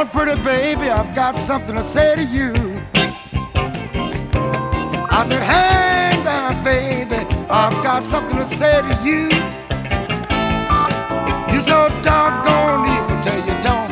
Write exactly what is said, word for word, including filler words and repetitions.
on, pretty baby, I've got something to say to you. I said, hang there, baby, I've got something to say to you. You so doggone evil till you don't